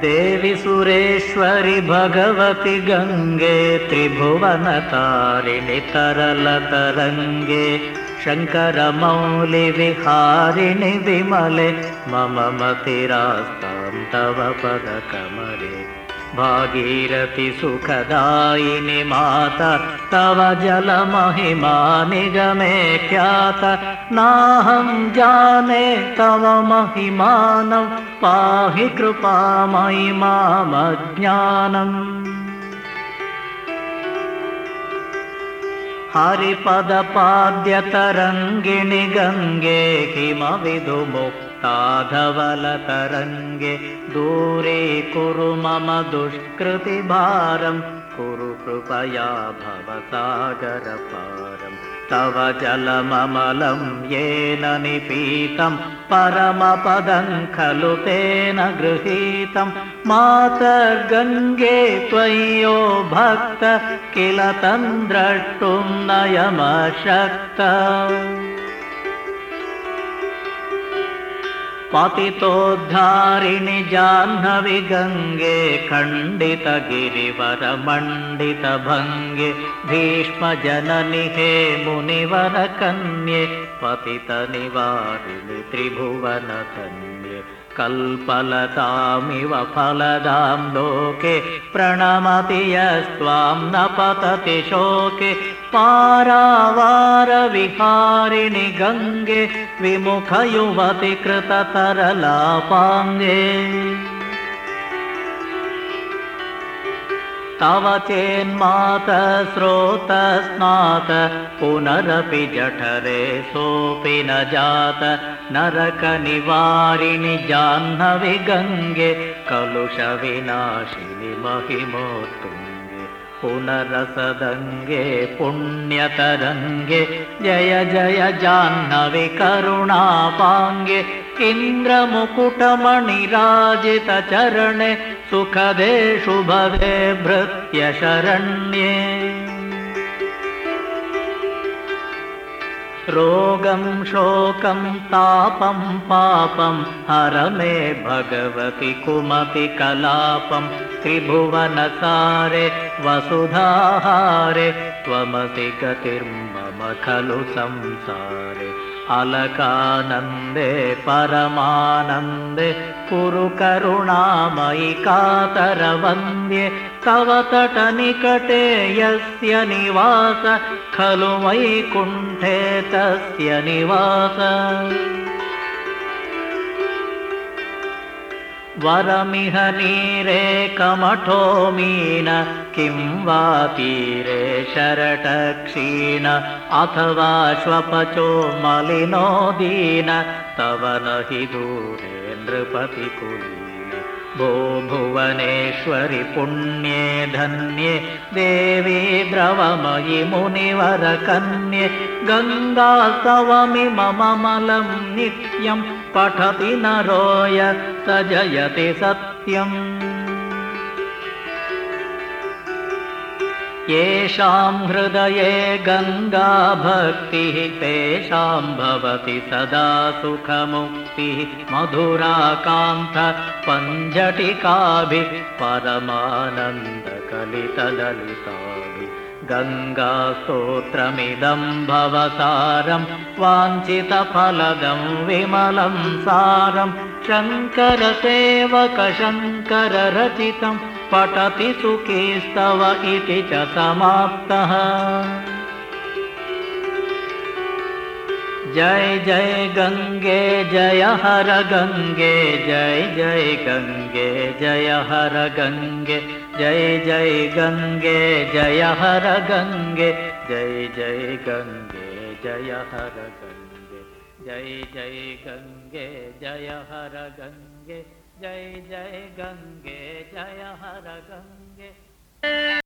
देवि सुरेश्वरि भगवति गंगे त्रिभुवनतारिणि तरलतरंगे शंकरमौलि विहारिणि विमले मम मतिरास्तां तव पदकमले भागीरथि सुखदायिनि माता तव जलमहिमा निगमे ख्याता नाहं जाने तव महिमानं पाहि कृपामयि मामज्ञानम् हरिपदपाद्यतरङ्गिणि गंगे हिमविधुमुक्ताधवलतरङ्गे दूरीकुरु मम दुष्कृतिभारं कुरु कृपया भवसागरपारम् तव जलममलं येन निपीतं परमपदं खलु तेन गृहीतं मातर्गङ्गे त्वय्यो भक्त किल तं द्रष्टुं नयमशक्त पतितोद्धारिणि जाह्नवी गंगे खण्डितगिरिवरमण्डितभङ्गे भीष्मजननि हे मुनिवरकन्ये पतितनिवारिणि त्रिभुवनधन्ये कल्पलतामिव फलदां लोके प्रणमति यस्त्वां न पतति शोके पारावारविहारिणि गंगे विमुखयुवति कृततरलापाङ्गे तव चेन्मातस्रोतस्नात पुनरपि जठरे सोऽपि न जात नरकनिवारिणि जाह्नवी गंगे कलुषविनाशिनि महिमोत्तुङ्गे पुनरसदङ्गे पुण्यतरङ्गे जय जय जाह्नवी करुणापाङ्गे इन्द्रमुकुटमणिराजितचरणे सुखदे शुभदे भृत्यशरण्ये रोगं शोकं तापं पापं हर मे भगवति कुमति कलापं त्रिभुवनसारे वसुधाहारे त्वमसि गतिर्मम खलु संसारे अलकानन्दे परमानन्दे कुरु करुणामयि कातरवन्द्ये तव तटनिकटे यस्य निवास खलु वैकुण्ठे तस्य निवास वरमिह नीरे कमठो मीन किं वा तीरे शरटक्षीण अथवा श्वपचो मलिनो दीन तव न हि दूरे नृपतिकुलीन भो भुवनेश्वरि पुण्ये धन्ये देवी द्रवमयि मुनिवरकन्ये गङ्गास्तवमिममलं नित्यं पठति नरो स जयति सत्यम् येषां हृदये गंगा भक्तिः तेषां भवति सदा सुखमुक्तिः मधुराकान्त पञ्जटिकाभिः परमानन्दकलितललिताभिः गङ्गास्तोत्रमिदं भवसारं वाञ्छितफलदं विमलं सारं शङ्करसेवक शङ्कररचितं पठति सुखीस्तव इति च समाप्तः। जय जय गंगे जय हर गंगे जय जय गंगे जय हर गंगे जय जय गंगे जय हर गंगे जय जय गंगे जय हर गंगे जय जय गंगे जय हर गंगे जय जय गंगे जय हर गंगे।